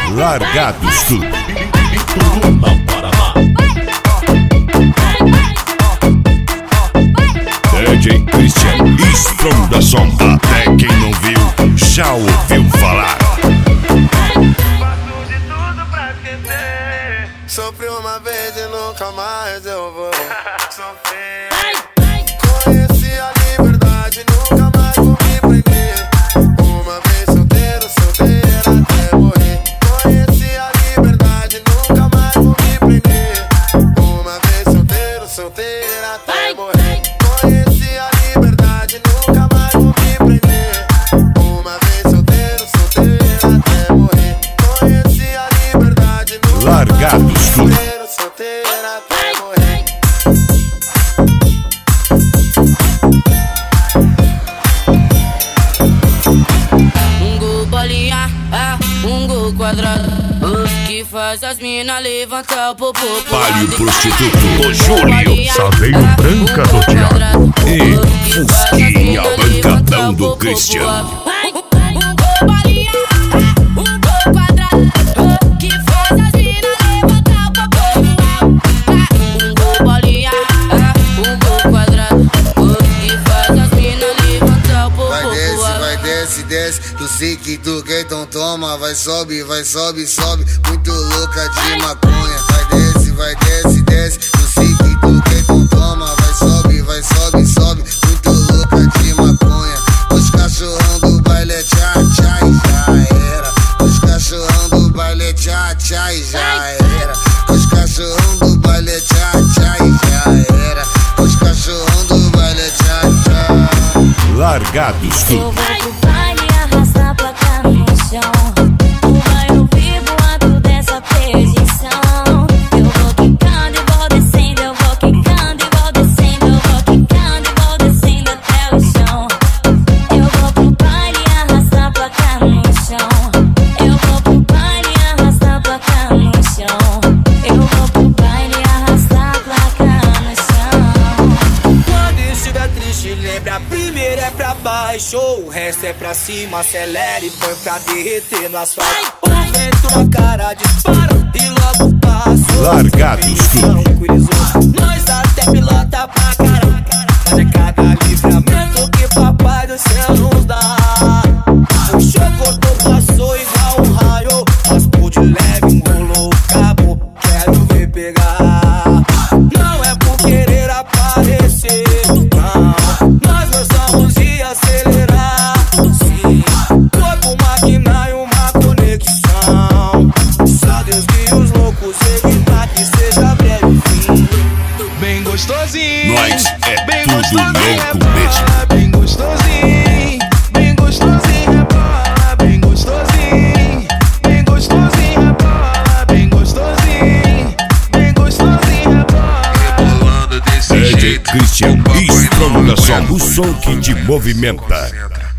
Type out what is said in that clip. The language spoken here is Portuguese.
Largados tudo. DJ Christian, Strong da Sombra. Até quem não viu, já ouviu falar. Faço de tudo pra esquecer. Sofri uma vez e nunca mais eu vou sofrer. Conheci a liberdade, nunca mais vou me prender. Uma vez solteiro, solteira até morrer. Conheci a liberdade, nunca mais vou me prender. Uma vez solteiro, solteira até morrer. Conheci a liberdade, nunca mais vou me prender. Uma vez solteiro, solteira até morrer. Conheci a liberdade, nunca Largados tudo. solteira até morrer. Gol bolinha, gol quadrado, que faz as mina levantar o popô. Palio prostituto, o Júlio. Saveiro branca do Thiago. E Fusquinha, bancadão do Christian. Gol bolinha, gol quadrado, que faz as mina levantar o popô. Gol bolinha, gol quadrado, que faz as mina levantar o popô. Vai desce, do zique do gay, então toma. Vai sobe, sobe, muito louca de maconha. Vai desce, do zique do gay, então toma. Vai sobe, muito louca de maconha. Os cachorrão do baile é tchá, tchá e já era. Os cachorrão do baile é tchá, tchá e já era. Os cachorrão do baile é tchá, tchá e já era. Os cachorrão do baile é tchá, tchá. Largados Eu tudo. vou pro baile arrastar a placa no chão. O bairro vivo dessa perdição. Eu vou quicando e vou descendo. Eu vou quicando e vou descendo. Eu vou quicando e vou descendo até o chão. Eu vou pro baile arrastar a placa no chão. Eu vou pro baile arrastar a placa no chão. Eu vou pro baile arrastar a placa no chão. Quando estiver triste, lembra, a primeira é pra baixo, o resto é pra cima, acelera e põe pra derreter no asfalto. O vento na cara dispara e logo passa. Largados tudo. Tranquilizou, nós até pilota pra caraca. Mas é cada livramento que papai do céu nos dá. O show cortou, passou igual um raio. Raspou de leve, enrolou o cabo, quero ver pegar. Não é por querer aparecer, não. Nós gostamos de acelerar, sim. Corpo, máquina e uma conexão. Só Deus guia os loucos, evitar que seja breve o fim. Bem gostosinho, Nós é bem tudo gostosinho, louco mesmo. bem gostosinho, bem gostosinho, rebola, bem gostosinho, bem gostosinho, rebola, bem gostosinho, bem gostosinho, rebola. Rebolando desse DJ jeito. Christian, Strong da Sombra. O som que te movimenta.